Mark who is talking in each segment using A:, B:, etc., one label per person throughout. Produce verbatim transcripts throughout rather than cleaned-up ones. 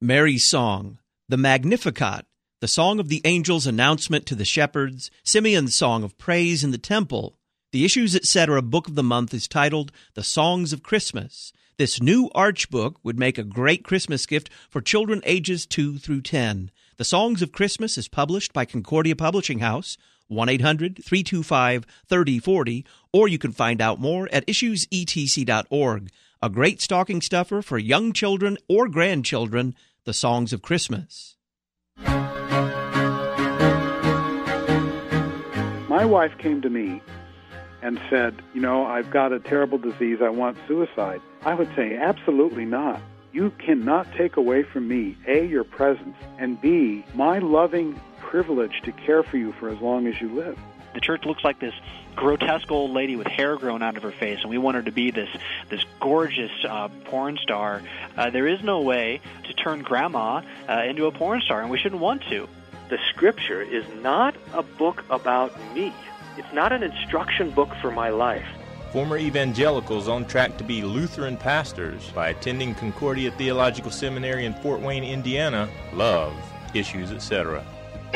A: Mary's song, the Magnificat, the song of the angels' announcement to the shepherds, Simeon's song of praise in the temple. The Issues, et cetera book of the month is titled The Songs of Christmas. This new Arch book would make a great Christmas gift for children ages two through ten. The Songs of Christmas is published by Concordia Publishing House, one eight hundred, three two five, three oh four oh, or you can find out more at issues e t c dot org. A great stocking stuffer for young children or grandchildren, The Songs of Christmas.
B: My wife came to me and said, you know, I've got a terrible disease, I want suicide. I would say, absolutely not. You cannot take away from me, A, your presence, and B, my loving privilege to care for you for as long as you live.
C: The church looks like this grotesque old lady with hair grown out of her face, and we want her to be this this gorgeous uh, porn star. Uh, there is no way to turn grandma uh, into a porn star, and we shouldn't want to.
D: The Scripture is not a book about me. It's not an instruction book for my life.
E: Former evangelicals on track to be Lutheran pastors by attending Concordia Theological Seminary in Fort Wayne, Indiana, love Issues, et cetera.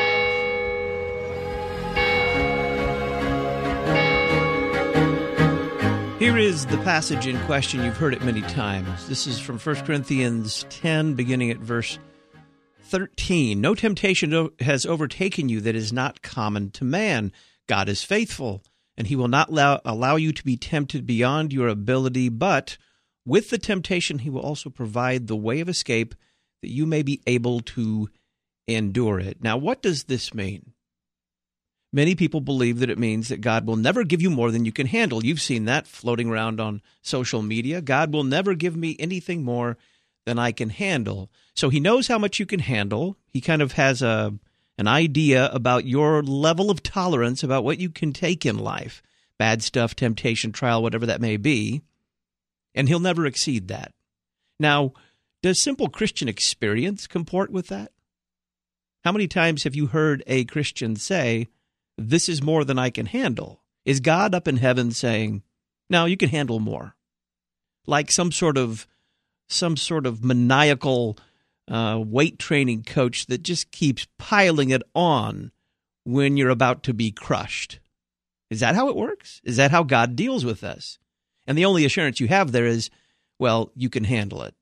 A: Here is the passage in question. You've heard it many times. This is from First Corinthians ten, beginning at verse thirteen. No temptation has overtaken you that is not common to man. God is faithful, and he will not allow, allow you to be tempted beyond your ability, but with the temptation he will also provide the way of escape that you may be able to endure it. Now, what does this mean? Many people believe that it means that God will never give you more than you can handle. You've seen that floating around on social media. God will never give me anything more than I can handle. So he knows how much you can handle. He kind of has a an idea about your level of tolerance, about what you can take in life, bad stuff, temptation, trial, whatever that may be, and he'll never exceed that. Now, does simple Christian experience comport with that? How many times have you heard a Christian say, this is more than I can handle? Is God up in heaven saying, no, you can handle more? Like some sort of some sort of maniacal uh, weight training coach that just keeps piling it on when you're about to be crushed. Is that how it works? Is that how God deals with us? And the only assurance you have there is, well, you can handle it.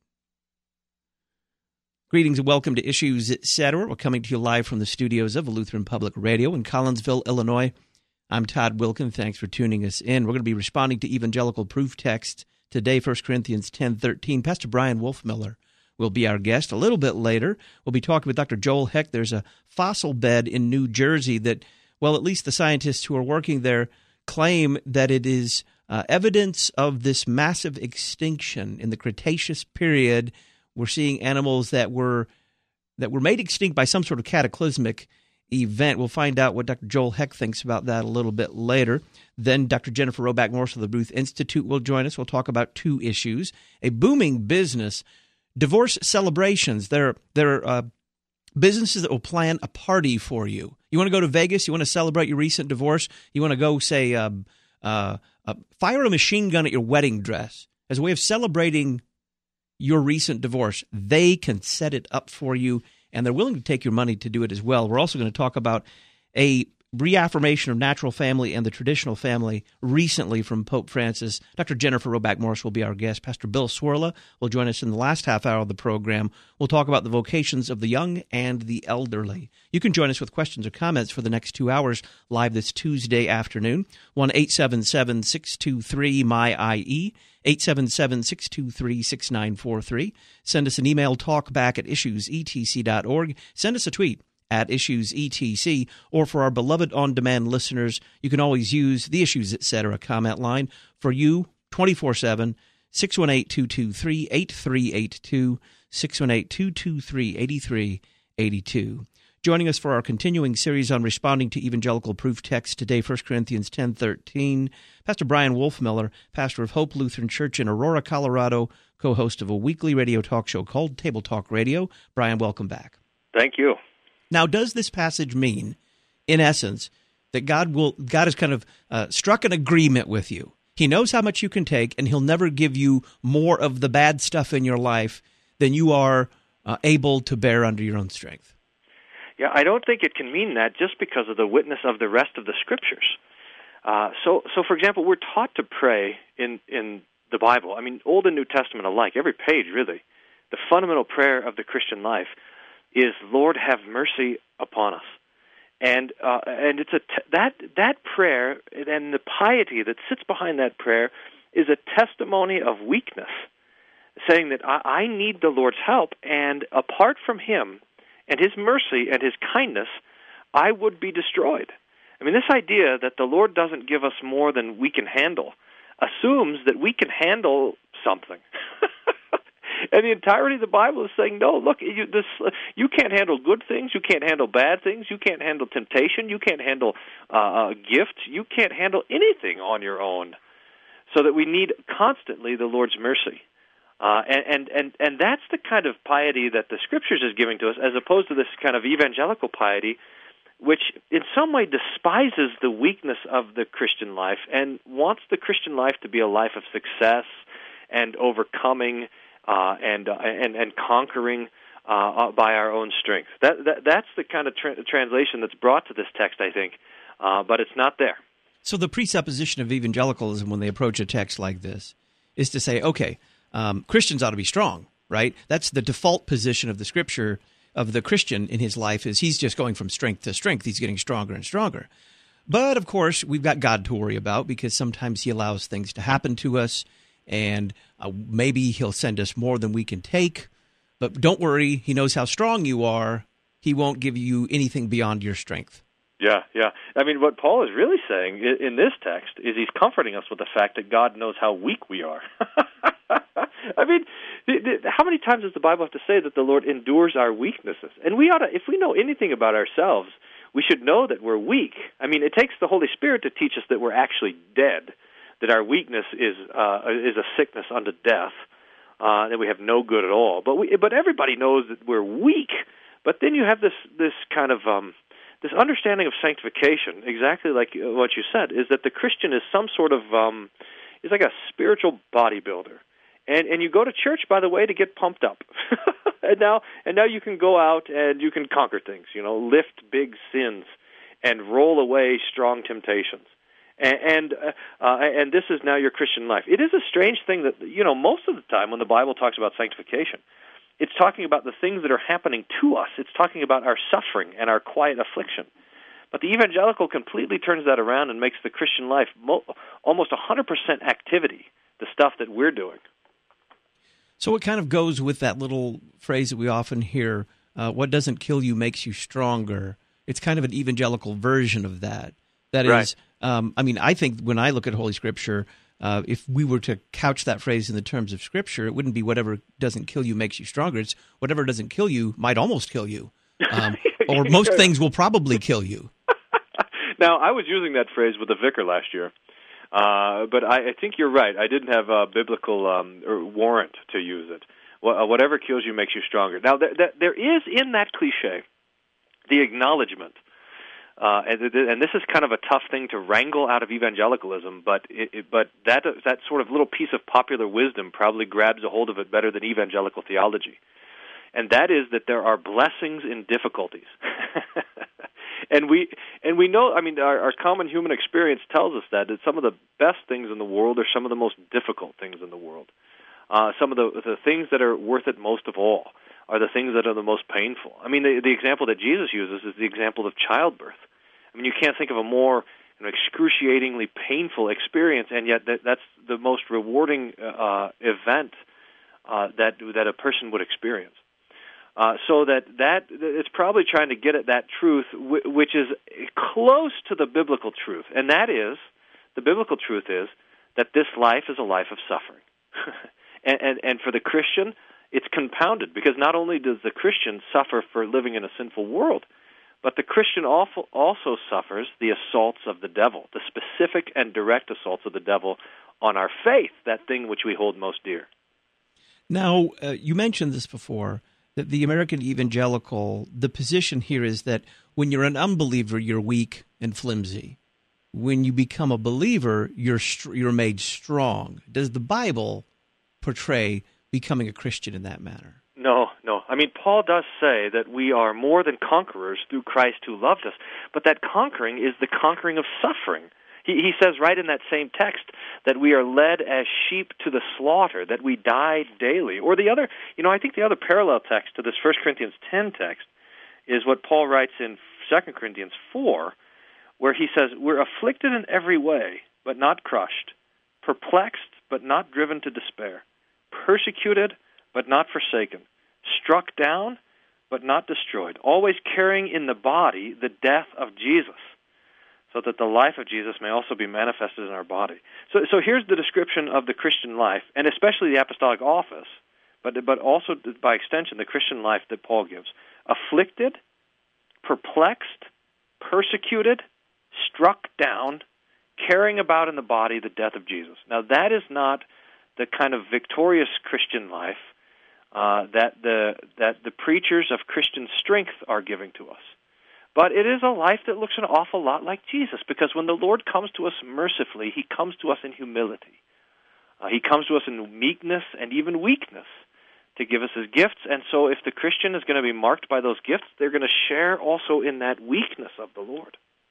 A: Greetings and welcome to Issues, et cetera. We're coming to you live from the studios of Lutheran Public Radio in Collinsville, Illinois. I'm Todd Wilkin. Thanks for tuning us in. We're going to be responding to evangelical proof text today, First Corinthians ten thirteen. Pastor Brian Wolfmiller will be our guest. A little bit later, we'll be talking with Doctor Joel Heck. There's a fossil bed in New Jersey that, well, at least the scientists who are working there claim that it is uh, evidence of this massive extinction in the Cretaceous period. We're seeing animals that were that were made extinct by some sort of cataclysmic event. We'll find out what Doctor Joel Heck thinks about that a little bit later. Then Doctor Jennifer Roback Morse of the Booth Institute will join us. We'll talk about two issues: a booming business, divorce celebrations. There, there are uh, businesses that will plan a party for you. You want to go to Vegas? You want to celebrate your recent divorce? You want to go, say, uh, uh, uh, fire a machine gun at your wedding dress as a way of celebrating your recent divorce. They can set it up for you, and they're willing to take your money to do it as well. We're also going to talk about a reaffirmation of natural family and the traditional family recently from Pope Francis. Doctor Jennifer Roback Morse will be our guest. Pastor Bill Swerla will join us in the last half hour of the program. We'll talk about the vocations of the young and the elderly. You can join us with questions or comments for the next two hours live this Tuesday afternoon. one eight seven seven, six two three, M Y I E, eight seven seven, six two three, six nine four three. Send us an email, talkback at issues e t c dot org. Send us a tweet at Issues E T C, or for our beloved on-demand listeners, you can always use the Issues, et cetera comment line for you twenty-four seven, six one eight, two two three, eight three eight two, six one eight, two two three, eight three eight two. Joining us for our continuing series on responding to evangelical proof text today, First Corinthians ten thirteen, Pastor Brian Wolfmiller, pastor of Hope Lutheran Church in Aurora, Colorado, co-host of a weekly radio talk show called Table Talk Radio. Brian, welcome back.
D: Thank you.
A: Now, does this passage mean, in essence, that God will God has kind of uh, struck an agreement with you? He knows how much you can take, and he'll never give you more of the bad stuff in your life than you are uh, able to bear under your own strength.
D: Yeah, I don't think it can mean that just because of the witness of the rest of the Scriptures. Uh, so, so for example, we're taught to pray in, in the Bible. I mean, Old and New Testament alike, every page really. The fundamental prayer of the Christian life is, Lord, have mercy upon us. And uh, and it's a te- that that prayer and the piety that sits behind that prayer is a testimony of weakness, saying that I, I need the Lord's help, and apart from Him and His mercy and His kindness, I would be destroyed. I mean, this idea that the Lord doesn't give us more than we can handle assumes that we can handle something. And the entirety of the Bible is saying, no, look, you, this, you can't handle good things, you can't handle bad things, you can't handle temptation, you can't handle uh, gifts, you can't handle anything on your own. So that we need constantly the Lord's mercy. Uh, and, and, and, and that's the kind of piety that the Scriptures is giving to us, as opposed to this kind of evangelical piety, which in some way despises the weakness of the Christian life and wants the Christian life to be a life of success and overcoming uh, and, uh, and and conquering uh, by our own strength. That, that that's the kind of tra- translation that's brought to this text, I think, uh, but it's not there.
A: So the presupposition of evangelicalism when they approach a text like this is to say, okay, um, Christians ought to be strong, right? That's the default position of the Scripture of the Christian in his life, is he's just going from strength to strength. He's getting stronger and stronger. But, of course, we've got God to worry about, because sometimes He allows things to happen to us, and uh, maybe He'll send us more than we can take. But don't worry, He knows how strong you are. He won't give you anything beyond your strength.
D: Yeah, yeah. I mean, what Paul is really saying in this text is he's comforting us with the fact that God knows how weak we are. I mean, how many times does the Bible have to say that the Lord endures our weaknesses? And we ought to, if we know anything about ourselves, we should know that we're weak. I mean, it takes the Holy Spirit to teach us that we're actually dead, that our weakness is uh, is a sickness unto death, uh, that we have no good at all. But we, but everybody knows that we're weak. But then you have this this kind of um, this understanding of sanctification, exactly like what you said, is that the Christian is some sort of um, is like a spiritual bodybuilder. And and you go to church, by the way, to get pumped up. and now and now you can go out and you can conquer things, you know, lift big sins and roll away strong temptations. And and, uh, uh, and this is now your Christian life. It is a strange thing that, you know, most of the time when the Bible talks about sanctification, it's talking about the things that are happening to us. It's talking about our suffering and our quiet affliction. But the evangelical completely turns that around and makes the Christian life mo- almost one hundred percent activity, the stuff that we're doing.
A: So it kind of goes with that little phrase that we often hear, uh, what doesn't kill you makes you stronger. It's kind of an evangelical version of that. That
D: right.
A: is, um, I mean, I think when I look at Holy Scripture, uh, if we were to couch that phrase in the terms of Scripture, it wouldn't be whatever doesn't kill you makes you stronger. It's whatever doesn't kill you might almost kill you. Um, or most things will probably kill you.
D: Now, I was using that phrase with the vicar last year. Uh, but I, I think you're right. I didn't have a biblical um, or warrant to use it. Well, uh, whatever kills you makes you stronger. Now, th- th- there is in that cliche the acknowledgement, uh, and, th- and this is kind of a tough thing to wrangle out of evangelicalism, but it, it, but that that sort of little piece of popular wisdom probably grabs a hold of it better than evangelical theology. And that is that there are blessings in difficulties. And we and we know, I mean, our, our common human experience tells us that, that some of the best things in the world are some of the most difficult things in the world. Uh, some of the, the things that are worth it most of all are the things that are the most painful. I mean, the, the example that Jesus uses is the example of childbirth. I mean, you can't think of a more you know, excruciatingly painful experience, and yet that, that's the most rewarding uh, event uh, that that a person would experience. Uh, so that, that it's probably trying to get at that truth, w- which is close to the biblical truth. And that is, the biblical truth is, that this life is a life of suffering. and, and, and for the Christian, it's compounded, because not only does the Christian suffer for living in a sinful world, but the Christian also suffers the assaults of the devil, the specific and direct assaults of the devil on our faith, that thing which we hold most dear.
A: Now, uh, you mentioned this before, that the American evangelical, the position here is that when you're an unbeliever, you're weak and flimsy. When you become a believer, you're you're made strong. Does the Bible portray becoming a Christian in that manner?
D: No, no. I mean, Paul does say that we are more than conquerors through Christ who loved us, but that conquering is the conquering of suffering. He, he says right in that same text that we are led as sheep to the slaughter, that we die daily. Or the other, you know, I think the other parallel text to this First Corinthians ten text is what Paul writes in Second Corinthians four, where he says, we're afflicted in every way, but not crushed, perplexed, but not driven to despair, persecuted, but not forsaken, struck down, but not destroyed, always carrying in the body the death of Jesus, so that the life of Jesus may also be manifested in our body. So, so here's the description of the Christian life, and especially the apostolic office, but but also by extension the Christian life that Paul gives: afflicted, perplexed, persecuted, struck down, carrying about in the body the death of Jesus. Now that is not the kind of victorious Christian life uh, that the that the preachers of Christian strength are giving to us. But it is a life that looks an awful lot like Jesus, because when the Lord comes to us mercifully, he comes to us in humility. Uh, he comes to us in meekness and even weakness to give us his gifts. And so if the Christian is going to be marked by those gifts, they're going to share also in that weakness of the Lord.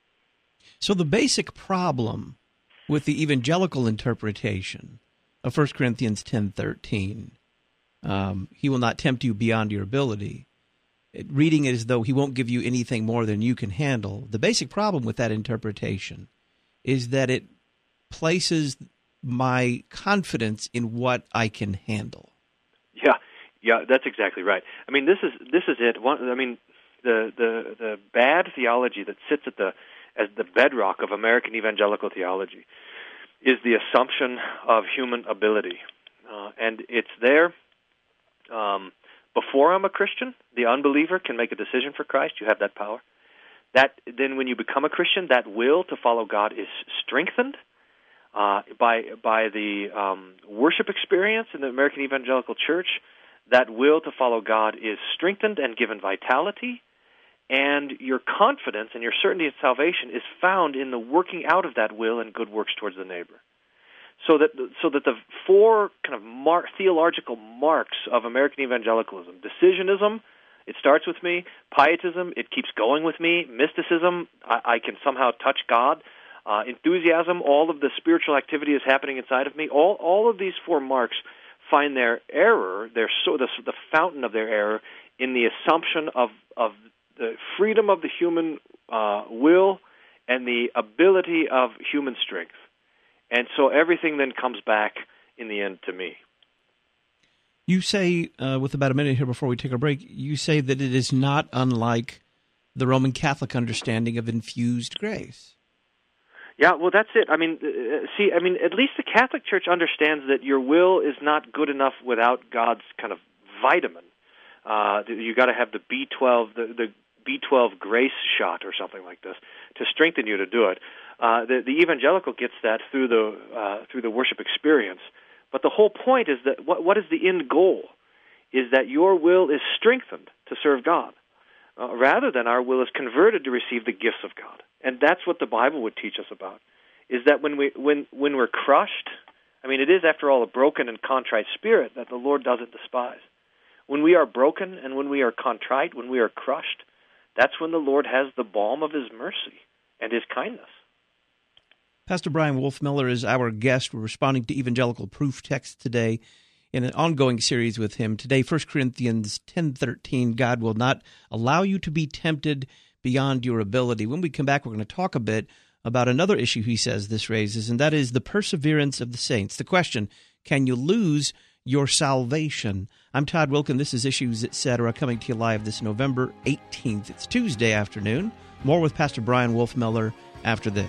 A: So the basic problem with the evangelical interpretation of First Corinthians ten thirteen, um, he will not tempt you beyond your ability, reading it as though he won't give you anything more than you can handle. The basic problem with that interpretation is that it places my confidence in what I can handle.
D: Yeah, yeah, that's exactly right. I mean, this is this is it. One, I mean, the the the bad theology that sits at the as the bedrock of American evangelical theology is the assumption of human ability, uh, and it's there. Um, Before I'm a Christian, the unbeliever can make a decision for Christ. You have that power. That then, when you become a Christian, that will to follow God is strengthened uh, by by the um, worship experience in the American Evangelical Church. That will to follow God is strengthened and given vitality, and your confidence and your certainty of salvation is found in the working out of that will and good works towards the neighbor. So that so that the four kind of mar- theological marks of American evangelicalism: decisionism, it starts with me; pietism, it keeps going with me; mysticism, I, I can somehow touch God; uh, enthusiasm, all of the spiritual activity is happening inside of me. All all of these four marks find their error, their so the, the fountain of their error, in the assumption of of the freedom of the human uh, will and the ability of human strength. And so everything then comes back in the end to me.
A: You say, uh, with about a minute here before we take a break, you say that it is not unlike the Roman Catholic understanding of infused grace.
D: Yeah, well, that's it. I mean, uh, see, I mean, at least the Catholic Church understands that your will is not good enough without God's kind of vitamin. Uh, you got to have the B twelve, the, the B twelve grace shot or something like this to strengthen you to do it. Uh, the, the evangelical gets that through the uh, through the worship experience. But the whole point is that what, what is the end goal? Is that your will is strengthened to serve God, uh, rather than our will is converted to receive the gifts of God. And that's what the Bible would teach us about. Is that when we when when we're crushed, I mean, it is after all a broken and contrite spirit that the Lord doesn't despise. When we are broken and when we are contrite, when we are crushed, that's when the Lord has the balm of his mercy and his kindness.
A: Pastor Brian Wolfmueller is our guest. We're responding to Evangelical Proof Text today in an ongoing series with him. Today, First Corinthians ten thirteen, God will not allow you to be tempted beyond your ability. When we come back, we're going to talk a bit about another issue he says this raises, and that is the perseverance of the saints. The question, can you lose your salvation? I'm Todd Wilken. This is Issues, et cetera, coming to you live this November eighteenth. It's Tuesday afternoon. More with Pastor Brian Wolfmueller after this.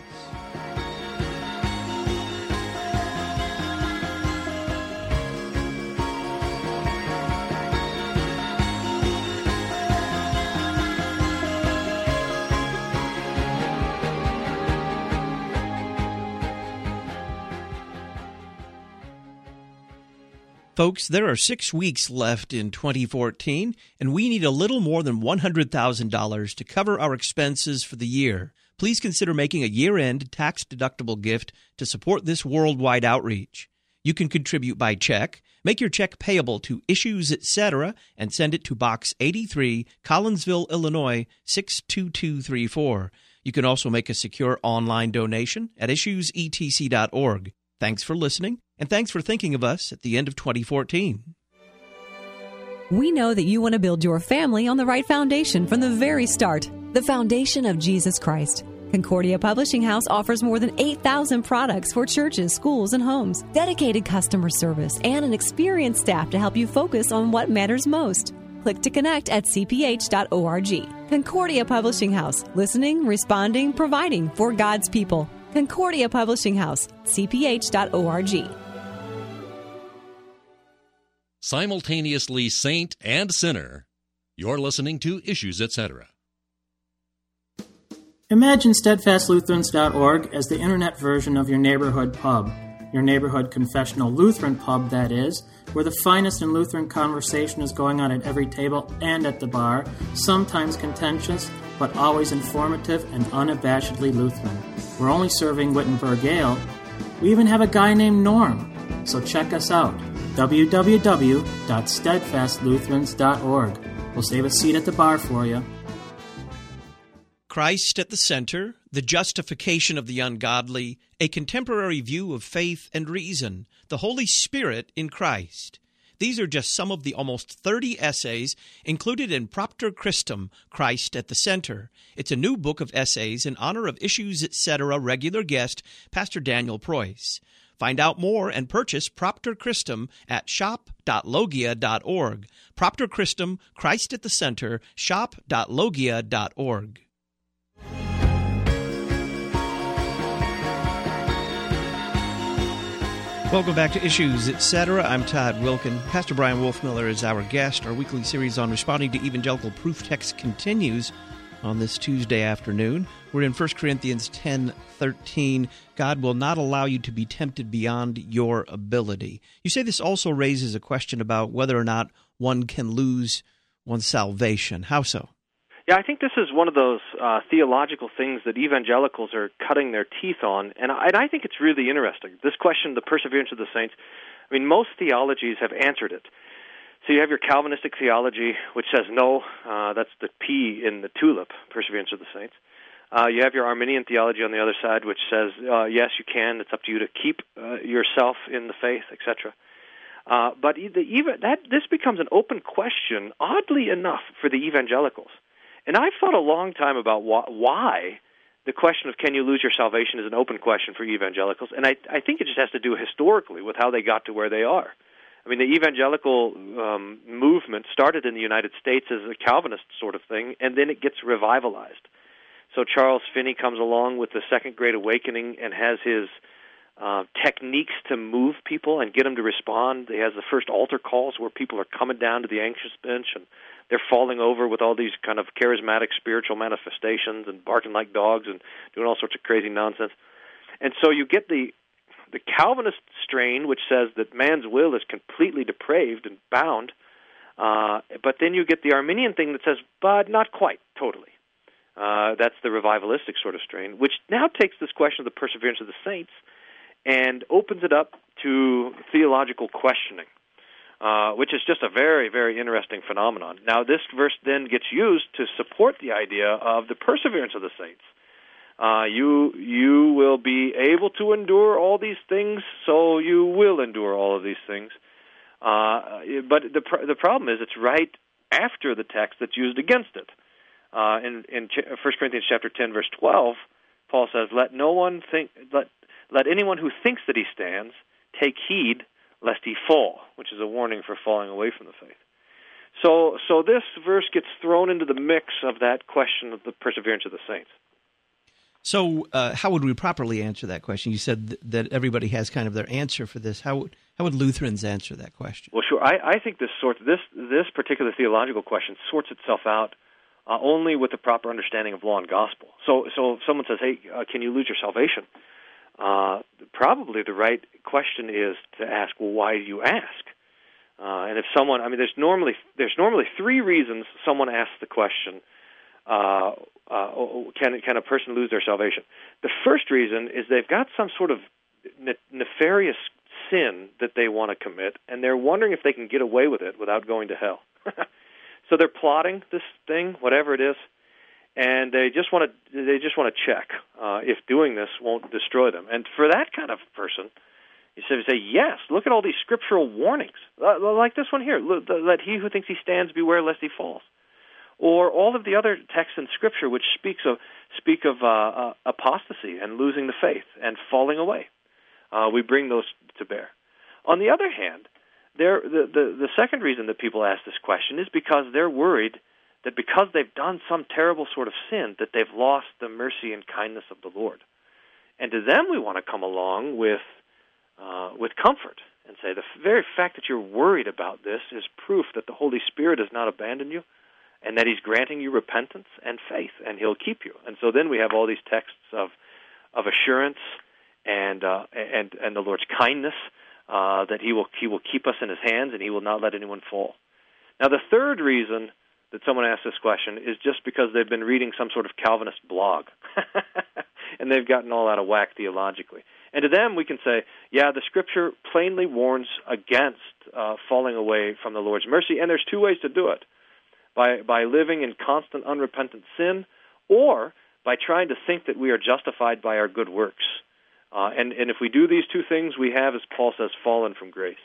A: Folks, there are six weeks left in twenty fourteen, and we need a little more than one hundred thousand dollars to cover our expenses for the year. Please consider making a year-end tax-deductible gift to support this worldwide outreach. You can contribute by check. Make your check payable to Issues Etc. and send it to Box eighty-three, Collinsville, Illinois, six two two three four. You can also make a secure online donation at issues e t c dot org. Thanks for listening, and thanks for thinking of us at the end of twenty fourteen.
F: We know that you want to build your family on the right foundation from the very start, the foundation of Jesus Christ. Concordia Publishing House offers more than eight thousand products for churches, schools, and homes, dedicated customer service, and an experienced staff to help you focus on what matters most. Click to connect at c p h dot org. Concordia Publishing House, listening, responding, providing for God's people. Concordia Publishing House, c p h dot org.
G: Simultaneously saint and sinner. You're listening to Issues Etc.
H: Imagine steadfast lutherans dot org as the internet version of your neighborhood pub. Your neighborhood confessional Lutheran pub, that is, where the finest in Lutheran conversation is going on at every table and at the bar, sometimes contentious, but always informative and unabashedly Lutheran. We're only serving Wittenberg Ale. We even have a guy named Norm. So check us out, w w w dot steadfast lutherans dot org. We'll save a seat at the bar for you.
A: Christ at the center, the justification of the ungodly, a contemporary view of faith and reason, the Holy Spirit in Christ. These are just some of the almost thirty essays included in Propter Christum, Christ at the Center. It's a new book of essays in honor of Issues Etc. regular guest, Pastor Daniel Preuss. Find out more and purchase Propter Christum at shop dot logia dot org. Propter Christum, Christ at the Center, shop dot logia dot org. Welcome back to Issues Etc. I'm Todd Wilkin. Pastor Brian Wolfmiller is our guest. Our weekly series on responding to evangelical proof text continues on this Tuesday afternoon. We're in First Corinthians ten thirteen. God will not allow you to be tempted beyond your ability. You say this also raises a question about whether or not one can lose one's salvation. How so?
D: Yeah, I think this is one of those uh, theological things that evangelicals are cutting their teeth on, and I, and I think it's really interesting. This question, the perseverance of the saints, I mean, most theologies have answered it. So you have your Calvinistic theology, which says no, uh, that's the P in the tulip, perseverance of the saints. Uh, you have your Arminian theology on the other side, which says, uh, yes, you can, it's up to you to keep uh, yourself in the faith, et cetera. Uh, but the, even that this becomes an open question, oddly enough, for the evangelicals. And I've thought a long time about wh- why the question of can you lose your salvation is an open question for evangelicals, and I, I think it just has to do historically with how they got to where they are. I mean, the evangelical um, movement started in the United States as a Calvinist sort of thing, and then it gets revivalized. So Charles Finney comes along with the Second Great Awakening and has his uh, techniques to move people and get them to respond. He has the first altar calls where people are coming down to the anxious bench and they're falling over with all these kind of charismatic spiritual manifestations and barking like dogs and doing all sorts of crazy nonsense. And so you get the the Calvinist strain, which says that man's will is completely depraved and bound, uh, but then you get the Arminian thing that says, but not quite, totally. Uh, that's the revivalistic sort of strain, which now takes this question of the perseverance of the saints and opens it up to theological questioning. Uh, which is just a very, very interesting phenomenon. Now, this verse then gets used to support the idea of the perseverance of the saints. Uh, you you will be able to endure all these things, so you will endure all of these things. Uh, but the pr- the problem is it's right after the text that's used against it. Uh, in in Ch- First Corinthians chapter ten, verse twelve, Paul says, "Let no one think let let anyone who thinks that he stands take heed lest he fall," which is a warning for falling away from the faith. So so this verse gets thrown into the mix of that question of the perseverance of the saints.
A: So uh, how would we properly answer that question? You said th- that everybody has kind of their answer for this. How would, how would Lutherans answer that question?
D: Well, sure. I, I think this sort this this particular theological question sorts itself out uh, only with the proper understanding of law and gospel. So so if someone says, hey, uh, can you lose your salvation? Uh, probably the right question is to ask, well, why do you ask? Uh, and if someone, I mean, there's normally there's normally three reasons someone asks the question, uh, uh, can can a person lose their salvation? The first reason is they've got some sort of ne- nefarious sin that they want to commit, and they're wondering if they can get away with it without going to hell. So they're plotting this thing, whatever it is, and they just want to they just want to check uh, if doing this won't destroy them. And for that kind of person, you say, yes, look at all these scriptural warnings, uh, like this one here, let he who thinks he stands beware lest he falls. Or all of the other texts in Scripture which speaks of speak of uh, uh, apostasy and losing the faith and falling away. Uh, we bring those to bear. On the other hand, there, the, the, the second reason that people ask this question is because they're worried that because they've done some terrible sort of sin, that they've lost the mercy and kindness of the Lord. And to them we want to come along with uh, with comfort and say the very fact that you're worried about this is proof that the Holy Spirit has not abandoned you and that He's granting you repentance and faith, and He'll keep you. And so then we have all these texts of of assurance and uh, and and the Lord's kindness, uh, that He will He will keep us in His hands and He will not let anyone fall. Now, the third reason that someone asks this question is just because they've been reading some sort of Calvinist blog, and they've gotten all out of whack theologically. And to them, we can say, yeah, the Scripture plainly warns against uh, falling away from the Lord's mercy, and there's two ways to do it: by by living in constant unrepentant sin, or by trying to think that we are justified by our good works. Uh, and, and if we do these two things, we have, as Paul says, fallen from grace.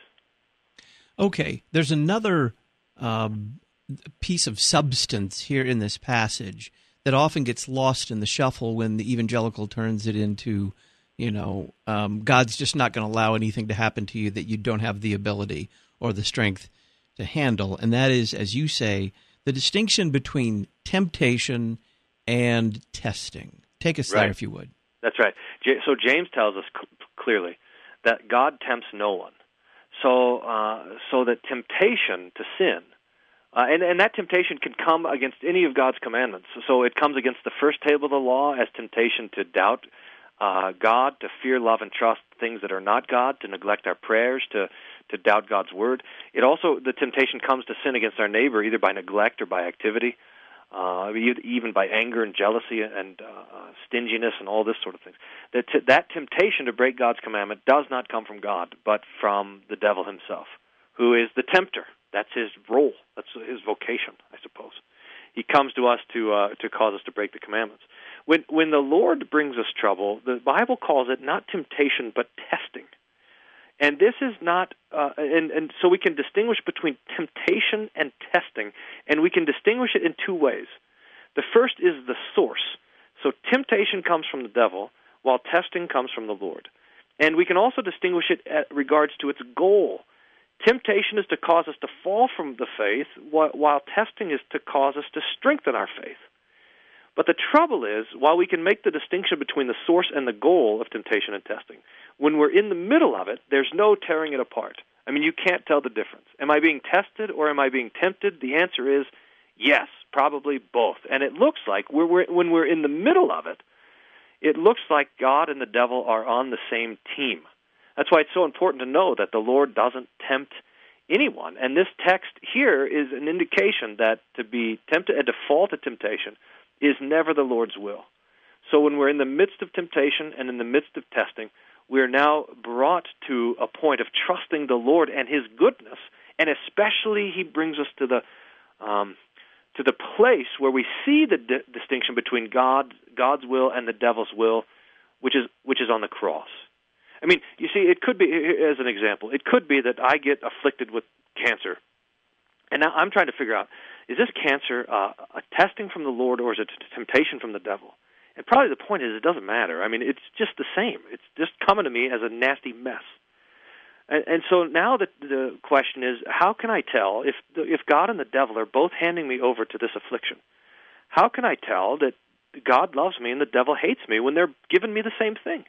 A: Okay, there's another um, piece of substance here in this passage that often gets lost in the shuffle when the evangelical turns it into, you know, um, God's just not going to allow anything to happen to you that you don't have the ability or the strength to handle. And that is, as you say, the distinction between temptation and testing. Take us
D: right.
A: there, if you would.
D: That's right. So James tells us cl- clearly that God tempts no one. So uh, so that temptation to sin, uh, and, and that temptation can come against any of God's commandments. So it comes against the first table of the law as temptation to doubt uh, God, to fear, love, and trust things that are not God, to neglect our prayers, to, to doubt God's word. It also, the temptation comes to sin against our neighbor, either by neglect or by activity. Uh, even by anger and jealousy and uh, stinginess and all this sort of things. That, t- that temptation to break God's commandment does not come from God, but from the devil himself, who is the tempter. That's his role. That's his vocation, I suppose. He comes to us to uh, to cause us to break the commandments. When when the Lord brings us trouble, the Bible calls it not temptation, but testing. And this is not, uh, and, and so we can distinguish between temptation and testing, and we can distinguish it in two ways. The first is the source. So temptation comes from the devil, while testing comes from the Lord. And we can also distinguish it at regards to its goal. Temptation is to cause us to fall from the faith, while testing is to cause us to strengthen our faith. But the trouble is, while we can make the distinction between the source and the goal of temptation and testing, when we're in the middle of it, there's no tearing it apart. I mean, you can't tell the difference. Am I being tested or am I being tempted? The answer is yes, probably both. And it looks like we're, we're, when we're in the middle of it, it looks like God and the devil are on the same team. That's why it's so important to know that the Lord doesn't tempt anyone. And this text here is an indication that to be tempted and to fall to temptation is never the Lord's will. So when we're in the midst of temptation and in the midst of testing, we are now brought to a point of trusting the Lord and His goodness, and especially He brings us to the um, to the place where we see the di- distinction between God, God's will and the devil's will, which is which is on the cross. I mean, you see, it could be, as an example, it could be that I get afflicted with cancer, and now I'm trying to figure out, is this cancer uh, a testing from the Lord or is it a temptation from the devil? And probably the point is it doesn't matter. I mean, it's just the same. It's just coming to me as a nasty mess. And, and so now the, the question is, how can I tell if the, if God and the devil are both handing me over to this affliction? How can I tell that God loves me and the devil hates me when they're giving me the same thing?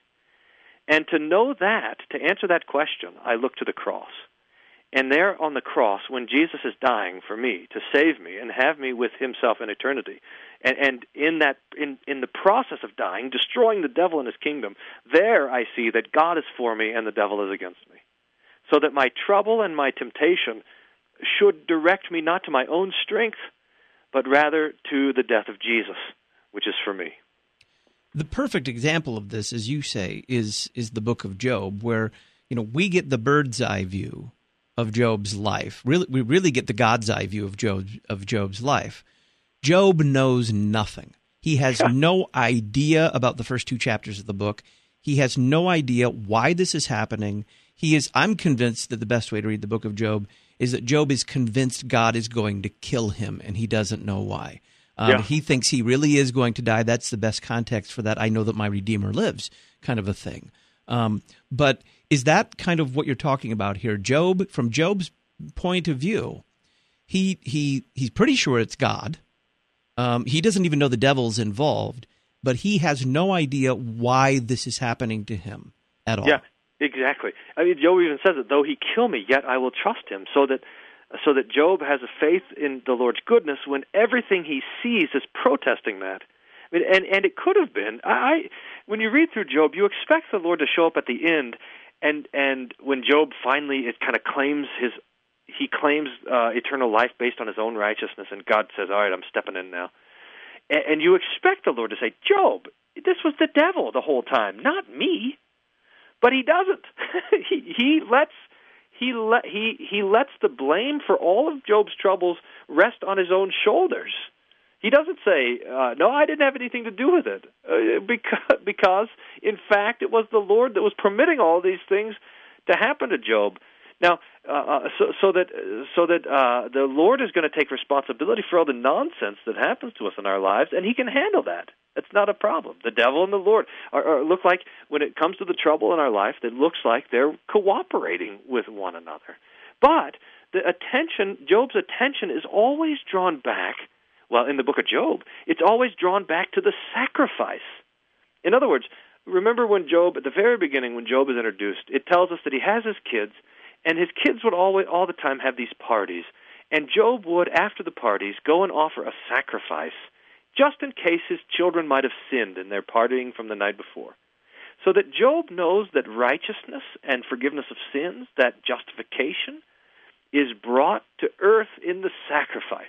D: And to know that, to answer that question, I look to the cross. And there on the cross, when Jesus is dying for me to save me and have me with Himself in eternity, and, and in that, in, in the process of dying, destroying the devil and his kingdom, there I see that God is for me and the devil is against me. So that my trouble and my temptation should direct me not to my own strength, but rather to the death of Jesus, which is for me.
A: The perfect example of this, as you say, is is the book of Job, where you know, we get the bird's eye view of Job's life. Really, we really get the God's eye view of Job's of Job's life. Job knows nothing. He has no idea about the first two chapters of the book. He has no idea why this is happening. He is. I'm convinced that the best way to read the book of Job is that Job is convinced God is going to kill him, and he doesn't know why. Um,
D: yeah.
A: He thinks he really is going to die. That's the best context for that. I know that my Redeemer lives, kind of a thing. Um, but is that kind of what you're talking about here? Job, from Job's point of view, he he he's pretty sure it's God. Um, he doesn't even know the devil's involved, but he has no idea why this is happening to him at all.
D: Yeah, exactly. I mean, Job even says that though he kill me, yet I will trust him. So that so that Job has a faith in the Lord's goodness when everything he sees is protesting that. I mean, and and it could have been. I when you read through Job, you expect the Lord to show up at the end, and and when Job finally it kind of claims his. He claims uh, eternal life based on his own righteousness, and God says, all right, I'm stepping in now. And, and you expect the Lord to say, Job, this was the devil the whole time, not me. But he doesn't. he, he lets he let he he lets the blame for all of Job's troubles rest on his own shoulders. He doesn't say, uh, no, I didn't have anything to do with it, uh, because, because, in fact, it was the Lord that was permitting all these things to happen to Job. Now, uh, so, so that so that uh, the Lord is going to take responsibility for all the nonsense that happens to us in our lives, and He can handle that. It's not a problem. The devil and the Lord are, are, look like, when it comes to the trouble in our life, it looks like they're cooperating with one another. But the attention, Job's attention is always drawn back. Well, in the book of Job, it's always drawn back to the sacrifice. In other words, remember when Job, at the very beginning, when Job is introduced, it tells us that he has his kids. And his kids would always, all the time have these parties. And Job would, after the parties, go and offer a sacrifice, just in case his children might have sinned in their partying from the night before. So that Job knows that righteousness and forgiveness of sins, that justification, is brought to earth in the sacrifice.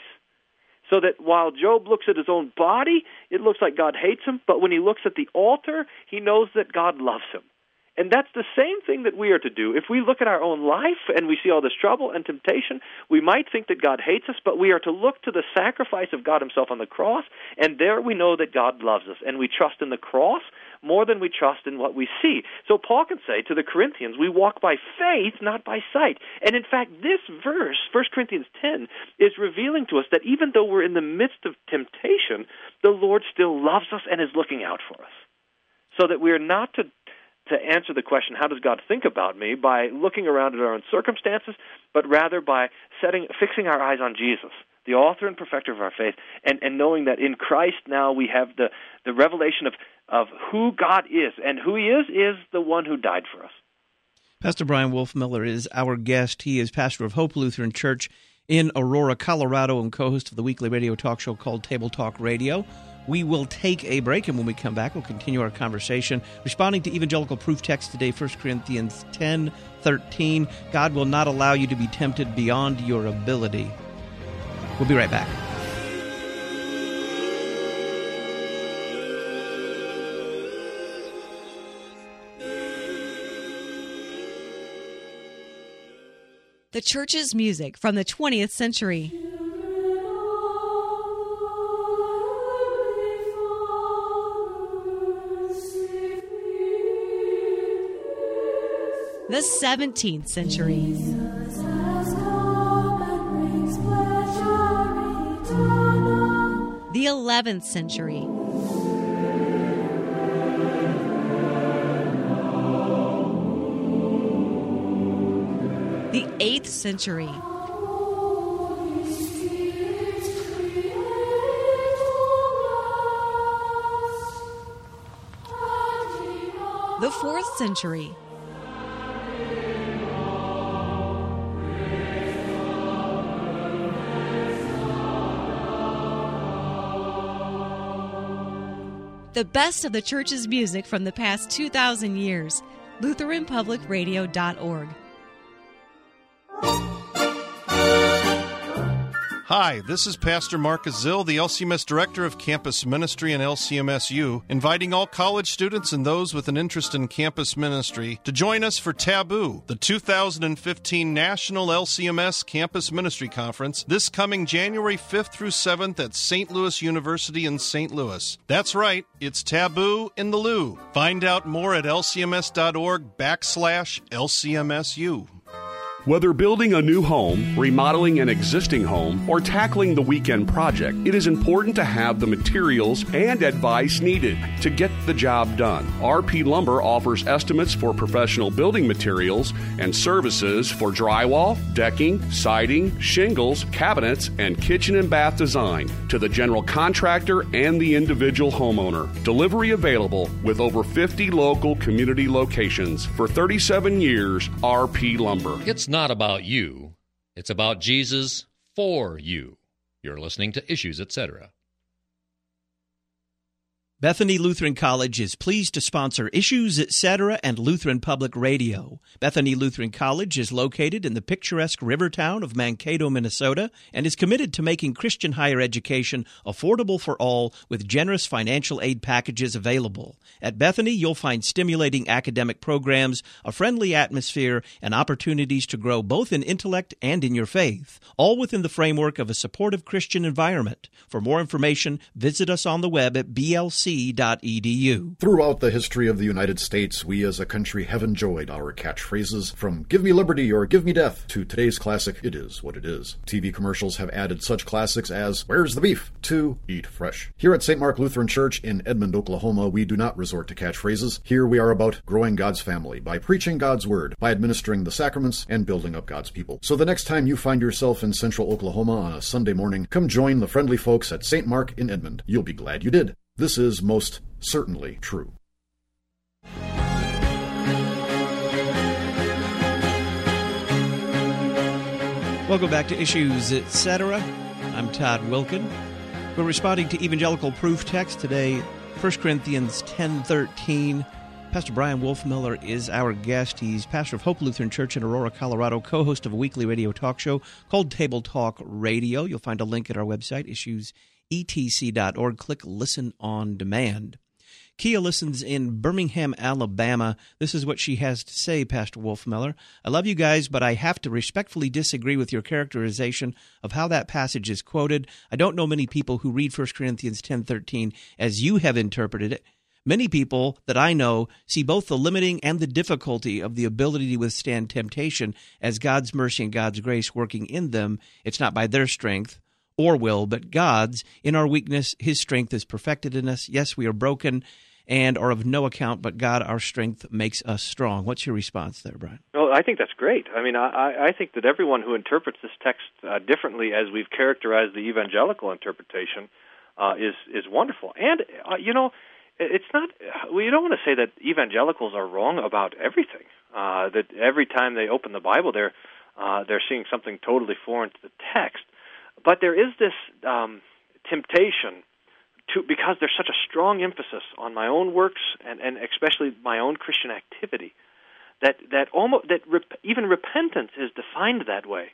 D: So that while Job looks at his own body, it looks like God hates him, but when he looks at the altar, he knows that God loves him. And that's the same thing that we are to do. If we look at our own life and we see all this trouble and temptation, we might think that God hates us, but we are to look to the sacrifice of God Himself on the cross, and there we know that God loves us. And we trust in the cross more than we trust in what we see. So Paul can say to the Corinthians, we walk by faith, not by sight. And in fact, this verse, First Corinthians ten, is revealing to us that even though we're in the midst of temptation, the Lord still loves us and is looking out for us. So that we are not to to answer the question, how does God think about me, by looking around at our own circumstances, but rather by setting, fixing our eyes on Jesus, the author and perfecter of our faith, and, and knowing that in Christ now we have the, the revelation of, of who God is, and who He is, is the one who died for us.
A: Pastor Brian Wolfmueller is our guest. He is pastor of Hope Lutheran Church in Aurora, Colorado, and co-host of the weekly radio talk show called Table Talk Radio. We will take a break, and when we come back, we'll continue our conversation. Responding to evangelical proof text today, First Corinthians ten thirteen. God will not allow you to be tempted beyond your ability. We'll be right back.
F: The church's music from the twentieth century. The seventeenth century. The eleventh century. The eighth century. The fourth century. The best of the church's music from the past two thousand years. Lutheran Public Radio dot org.
I: Hi, this is Pastor Mark Azil, the L C M S Director of Campus Ministry and L C M S U, inviting all college students and those with an interest in campus ministry to join us for Taboo, the two thousand fifteen National L C M S Campus Ministry Conference, this coming January fifth through seventh at Saint Louis University in Saint Louis. That's right, it's Taboo in the Lou. Find out more at lcms.org backslash LCMSU.
J: Whether building a new home, remodeling an existing home, or tackling the weekend project, it is important to have the materials and advice needed to get the job done. R P Lumber offers estimates for professional building materials and services for drywall, decking, siding, shingles, cabinets, and kitchen and bath design to the general contractor and the individual homeowner. Delivery available with over fifty local community locations. For thirty-seven years, R P Lumber.
G: It's not about you. It's about Jesus for you. You're listening to Issues, et cetera.
A: Bethany Lutheran College is pleased to sponsor Issues, et cetera and Lutheran Public Radio. Bethany Lutheran College is located in the picturesque river town of Mankato, Minnesota, and is committed to making Christian higher education affordable for all with generous financial aid packages available. At Bethany, you'll find stimulating academic programs, a friendly atmosphere, and opportunities to grow both in intellect and in your faith, all within the framework of a supportive Christian environment. For more information, visit us on the web at b l c dot e d u.
K: Throughout the history of the United States, we as a country have enjoyed our catchphrases, from "Give me liberty" or "Give me death" to today's classic, "It is what it is." T V commercials have added such classics as "Where's the beef?" to "Eat fresh." Here at Saint Mark Lutheran Church in Edmond, Oklahoma, we do not resort to catchphrases. Here we are about growing God's family by preaching God's word, by administering the sacraments, and building up God's people. So the next time you find yourself in central Oklahoma on a Sunday morning, come join the friendly folks at Saint Mark in Edmond. You'll be glad you did. This is most certainly true.
A: Welcome back to Issues, et cetera. I'm Todd Wilkin. We're responding to Evangelical Proof Text today, First Corinthians ten thirteen. Pastor Brian Wolfmiller is our guest. He's pastor of Hope Lutheran Church in Aurora, Colorado, co-host of a weekly radio talk show called Table Talk Radio. You'll find a link at our website, issues e t c dot org. Click Listen on Demand. Kia listens in Birmingham, Alabama. This is what she has to say, Pastor Wolfmiller. I love you guys, but I have to respectfully disagree with your characterization of how that passage is quoted. I don't know many people who read First Corinthians ten thirteen as you have interpreted it. Many people that I know see both the limiting and the difficulty of the ability to withstand temptation as God's mercy and God's grace working in them. It's not by their strength or will, but God's. In our weakness, His strength is perfected in us. Yes, we are broken and are of no account, but God, our strength, makes us strong. What's your response there, Brian?
D: Well, I think that's great. I mean, I, I think that everyone who interprets this text uh, differently, as we've characterized the evangelical interpretation, uh, is is wonderful. And, uh, you know, it's not, we don't want to say that evangelicals are wrong about everything, uh, that every time they open the Bible, they're, uh, they're seeing something totally foreign to the text. But there is this um, temptation to, because there's such a strong emphasis on my own works and, and especially my own Christian activity, that that almost that rep, even repentance is defined that way.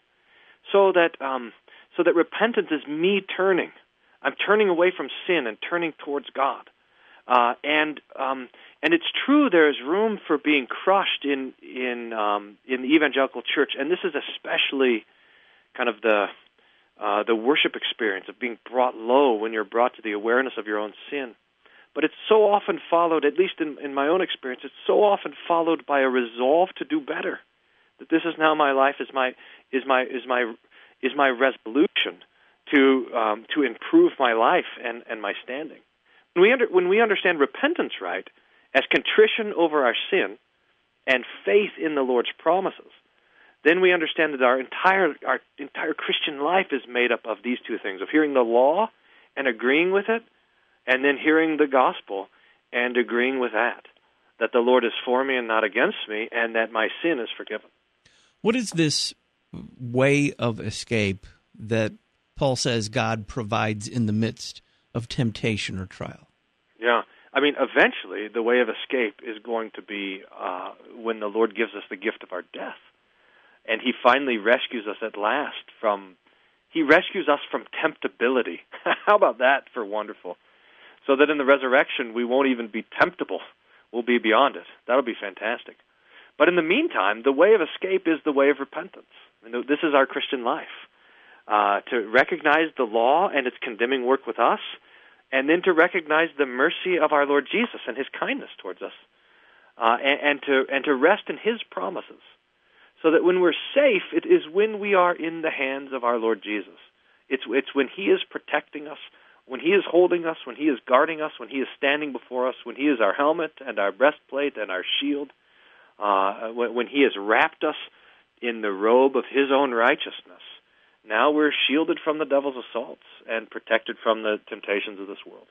D: So that um, so that repentance is me turning. I'm turning away from sin and turning towards God. Uh, and um, and it's true there is room for being crushed in in um, in the evangelical church, and this is especially kind of the Uh, the worship experience of being brought low when you're brought to the awareness of your own sin. But it's so often followed, at least in, in my own experience, it's so often followed by a resolve to do better. That this is now my life, is my is my is my is my resolution to um, to improve my life and, and my standing. When we under, when we understand repentance right as contrition over our sin and faith in the Lord's promises, then we understand that our entire our entire Christian life is made up of these two things, of hearing the law and agreeing with it, and then hearing the gospel and agreeing with that, that the Lord is for me and not against me, and that my sin is forgiven.
A: What is this way of escape that Paul says God provides in the midst of temptation or trial?
D: Yeah. I mean, eventually, the way of escape is going to be uh, when the Lord gives us the gift of our death. And He finally rescues us at last from He rescues us from temptability. How about that for wonderful? So that in the resurrection, we won't even be temptable. We'll be beyond it. That'll be fantastic. But in the meantime, the way of escape is the way of repentance. And this is our Christian life. Uh, to recognize the law and its condemning work with us, and then to recognize the mercy of our Lord Jesus and his kindness towards us, uh, and, and to and to rest in his promises, so that when we're safe, it is when we are in the hands of our Lord Jesus. It's it's when he is protecting us, when he is holding us, when he is guarding us, when he is standing before us, when he is our helmet and our breastplate and our shield, uh, when, when he has wrapped us in the robe of his own righteousness. Now we're shielded from the devil's assaults and protected from the temptations of this world.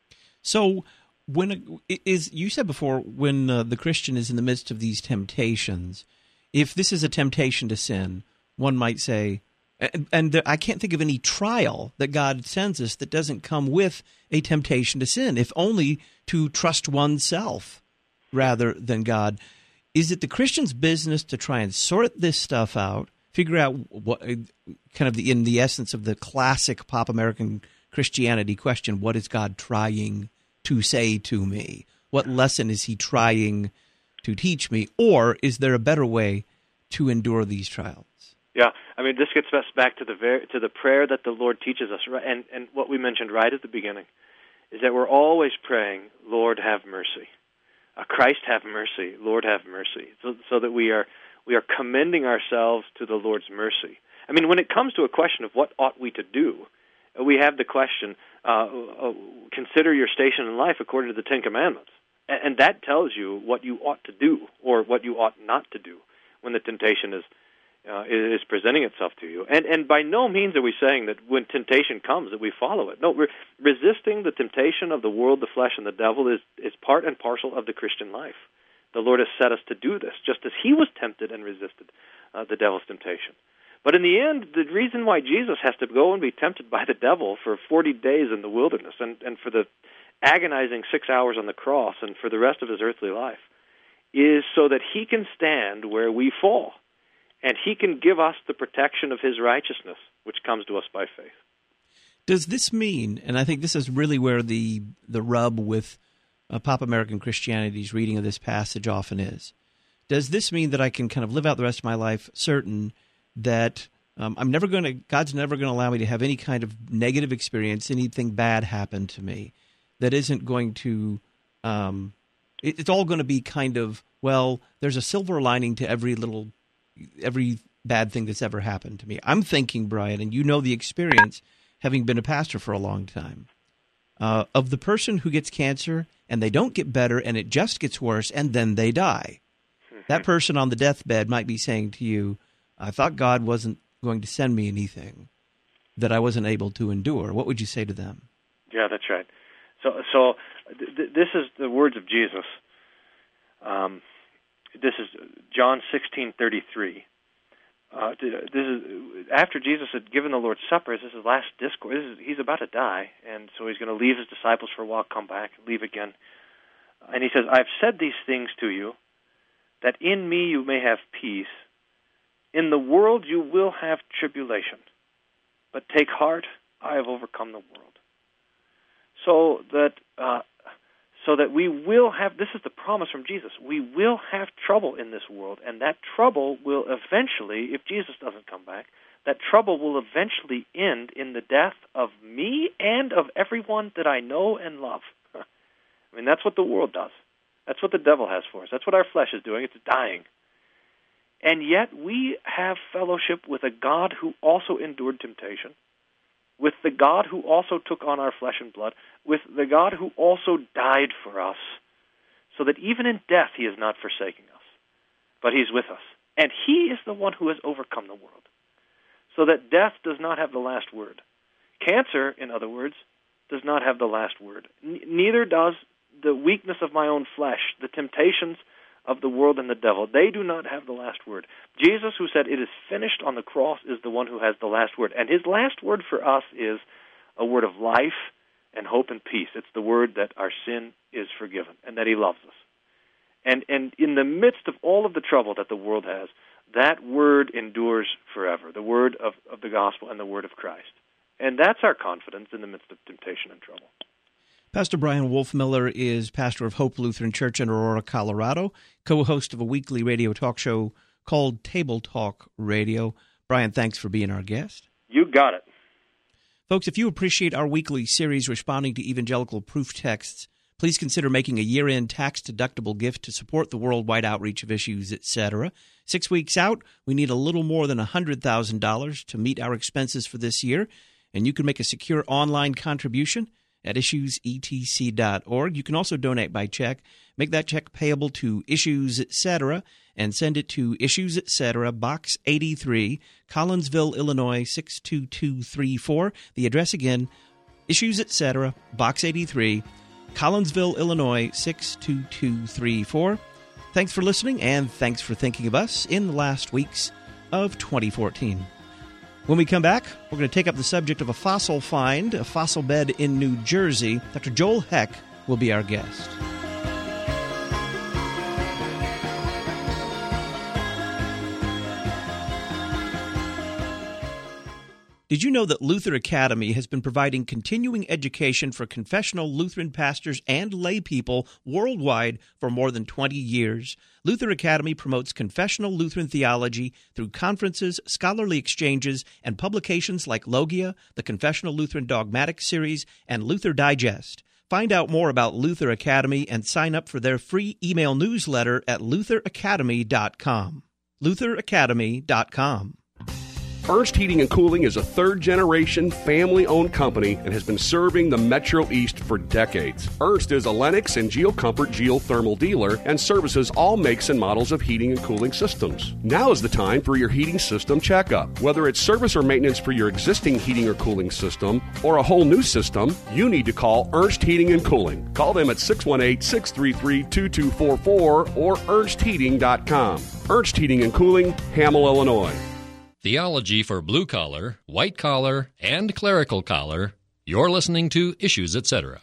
A: So, when is you said before, when uh, the Christian is in the midst of these temptations, if this is a temptation to sin, one might say, and, and there, I can't think of any trial that God sends us that doesn't come with a temptation to sin, if only to trust oneself rather than God. Is it the Christian's business to try and sort this stuff out, figure out what kind of the in the essence of the classic pop American Christianity question, what is God trying to say to me? What lesson is he trying to teach me? Or is there a better way to endure these trials?
D: Yeah, I mean, this gets us back to the ver- to the prayer that the Lord teaches us, right? and, and what we mentioned right at the beginning, is that we're always praying, Lord, have mercy. Uh, Christ, have mercy. Lord, have mercy. So, so that we are We are commending ourselves to the Lord's mercy. I mean, when it comes to a question of what ought we to do, we have the question, uh, uh, consider your station in life according to the Ten Commandments. And, and that tells you what you ought to do or what you ought not to do when the temptation is uh, is presenting itself to you. And, and by no means are we saying that when temptation comes that we follow it. No, we're resisting the temptation of the world, the flesh, and the devil is, is part and parcel of the Christian life. The Lord has set us to do this, just as he was tempted and resisted uh, the devil's temptation. But in the end, the reason why Jesus has to go and be tempted by the devil for forty days in the wilderness and, and for the agonizing six hours on the cross and for the rest of his earthly life is so that he can stand where we fall, and he can give us the protection of his righteousness, which comes to us by faith.
A: Does this mean, and I think this is really where the the rub with Uh, pop American Christianity's reading of this passage often is. Does this mean that I can kind of live out the rest of my life certain that um, I'm never going to, God's never going to allow me to have any kind of negative experience, anything bad happen to me that isn't going to, um, it, it's all going to be kind of, well, there's a silver lining to every little, every bad thing that's ever happened to me. I'm thinking, Brian, and you know the experience, having been a pastor for a long time, uh, of the person who gets cancer and they don't get better, and it just gets worse, and then they die. That person on the deathbed might be saying to you, I thought God wasn't going to send me anything that I wasn't able to endure. What would you say to them?
D: Yeah, that's right. So so th- this is the words of Jesus. Um, this is John sixteen thirty-three. Uh, this is after Jesus had given the Lord's Supper. This is his last discourse. This is, he's about to die, and so he's going to leave his disciples for a while, come back, leave again. And he says, I've said these things to you, that in me you may have peace. In the world you will have tribulation, but take heart, I have overcome the world. So that uh, so that we will have, this is the promise from Jesus, we will have trouble in this world, and that trouble will eventually, if Jesus doesn't come back, that trouble will eventually end in the death of me and of everyone that I know and love. I mean, that's what the world does. That's what the devil has for us. That's what our flesh is doing. It's dying. And yet we have fellowship with a God who also endured temptation, with the God who also took on our flesh and blood, with the God who also died for us, so that even in death he is not forsaking us, but he's with us. And he is the one who has overcome the world, so that death does not have the last word. Cancer, in other words, does not have the last word. N- neither does the weakness of my own flesh, the temptations of the world and the devil. They do not have the last word. Jesus, who said it is finished on the cross, is the one who has the last word. And his last word for us is a word of life and hope and peace. It's the word that our sin is forgiven and that he loves us. And and in the midst of all of the trouble that the world has, that word endures forever, the word of, of the gospel and the word of Christ. And that's our confidence in the midst of temptation and trouble.
A: Pastor Brian Wolfmueller is pastor of Hope Lutheran Church in Aurora, Colorado, co-host of a weekly radio talk show called Table Talk Radio. Brian, thanks for being our guest.
D: You got it.
A: Folks, if you appreciate our weekly series responding to evangelical proof texts, please consider making a year-end tax-deductible gift to support the worldwide outreach of Issues, et cetera. Six weeks out, we need a little more than one hundred thousand dollars to meet our expenses for this year, and you can make a secure online contribution at issues e t c dot org. You can also donate by check. Make that check payable to Issues, et cetera, and send it to Issues, et cetera, Box eighty-three, Collinsville, Illinois, six two two three four. The address again, Issues, et cetera, Box eighty-three, Collinsville, Illinois, six two two three four. Thanks for listening, and thanks for thinking of us in the last weeks of twenty fourteen. When we come back, we're going to take up the subject of a fossil find, a fossil bed in New Jersey. Doctor Joel Heck will be our guest. Did you know that Luther Academy has been providing continuing education for confessional Lutheran pastors and lay people worldwide for more than twenty years? Luther Academy promotes confessional Lutheran theology through conferences, scholarly exchanges, and publications like Logia, the Confessional Lutheran Dogmatic Series, and Luther Digest. Find out more about Luther Academy and sign up for their free email newsletter at luther academy dot com. luther academy dot com.
J: Ernst Heating and Cooling is a third-generation, family-owned company and has been serving the Metro East for decades. Ernst is a Lennox and GeoComfort geothermal dealer and services all makes and models of heating and cooling systems. Now is the time for your heating system checkup. Whether it's service or maintenance for your existing heating or cooling system or a whole new system, you need to call Ernst Heating and Cooling. Call them at six one eight, six three three, two two four four or ernst heating dot com. Ernst Heating and Cooling, Hamel, Illinois.
G: Theology for blue-collar, white-collar, and clerical collar. You're listening to Issues, et cetera.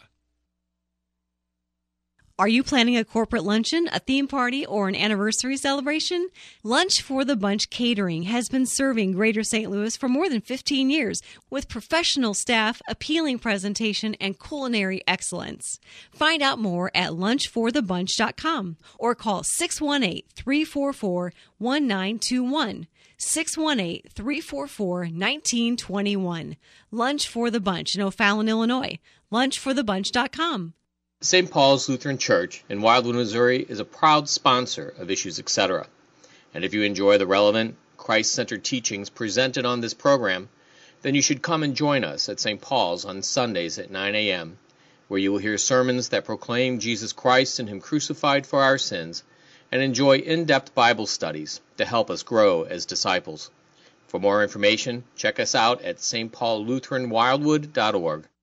F: Are you planning a corporate luncheon, a theme party, or an anniversary celebration? Lunch for the Bunch Catering has been serving Greater Saint Louis for more than fifteen years with professional staff, appealing presentation, and culinary excellence. Find out more at lunch for the bunch dot com or call six one eight, three four four, one nine two one. six one eight, three four four, one nine two one. Lunch for the Bunch in O'Fallon, Illinois. lunch for the bunch dot com.
L: Saint Paul's Lutheran Church in Wildwood, Missouri is a proud sponsor of Issues, et cetera. And if you enjoy the relevant, Christ-centered teachings presented on this program, then you should come and join us at Saint Paul's on Sundays at nine a.m., where you will hear sermons that proclaim Jesus Christ and Him crucified for our sins, and enjoy in-depth Bible studies to help us grow as disciples. For more information, check us out at s t paul lutheran wildwood dot org.